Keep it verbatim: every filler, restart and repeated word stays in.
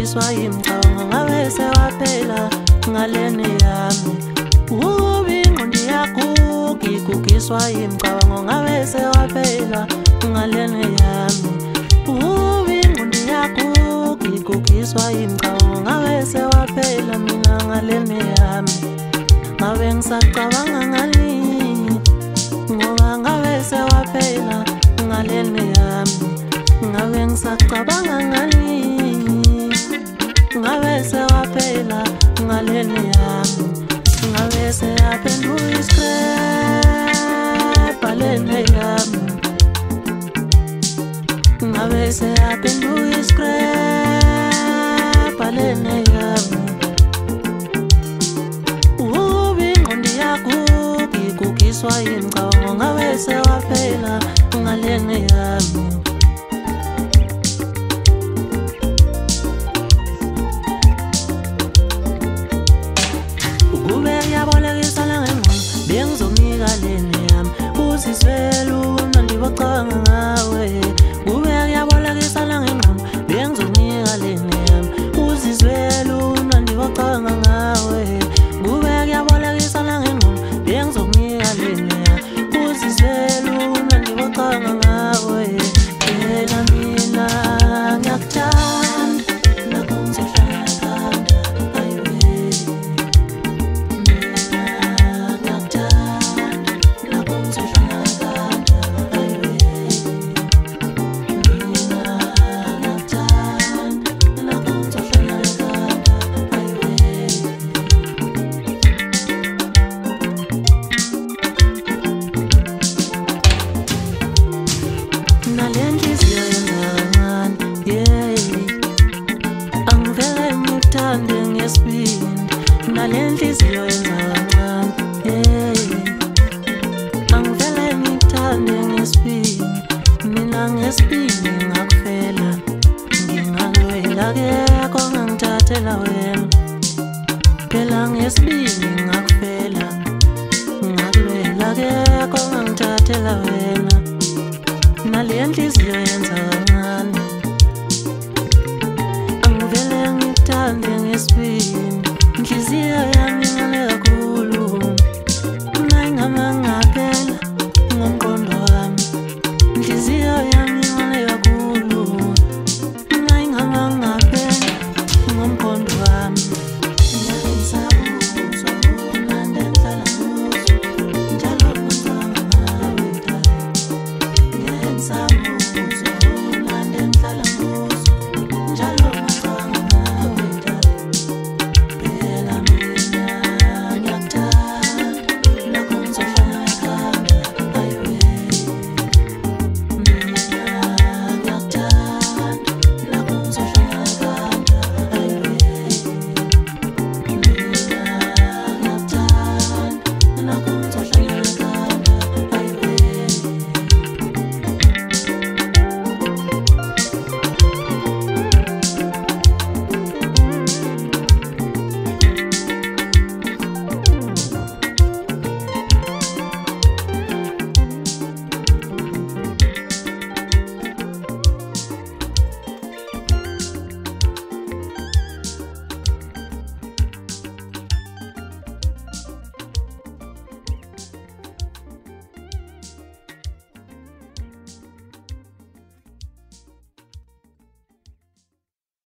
ngigugukiswa yimcabango ngabe sewaphela ngaleni yami. Ubi ingqondo yakho ngigugukiswa yimcabango ngabe sewaphela ngaleni yami. Ubi ingqondo yakho ngigugukiswa yimcabango ngabe sewaphela mina ngaleni yami. Ngabe ngisacabanga ngani ngoba ngabe sewaphela ngaleni yami. Ngabe ngisacabanga ngani ngabe sewaphela ngaleni yami. Ngabe seyaphenduka iscrap aleni yami. Ngabe seyaphenduka iscrap aleni yami. Ubi ingqondo yakho ngigugukiswa yimcabango ngabe sewaphela ngaleni yami. Ukube ngiyabolekisa ngengqondo bengizokunika leni yami. Uzizwela umnandi bocabanga ngawe. Ukube ngiyabolekisa ngengqondo bengizokunika leni yami. Uzizwela umnandi bocabanga ngawe. Ukube ngiyabolekisa ngengqondo bengizokunika leni yami. Uzizwela umnandi bocabanga ngawe. Phela mina ngiyakuthanda nakho ngizohlala ngithanda ayiwe. Nalenhliziyo yenzakalani, yeah. Angivele ngikuthande ngesibindi. Nalenhliziyo yenzakalani, yeah. Angivele ngikuthande ngesibindi. Mina ngesibindi ngakufela. Ngingakulwela akekho ongangithathela wena. Phela ngesibindi ngakufela. Ngakulwela akekho ongangithathela wena. Nalenhliziyo yenzakalani. Angivele ngikuthande ngesibindi. Inhliziyo yami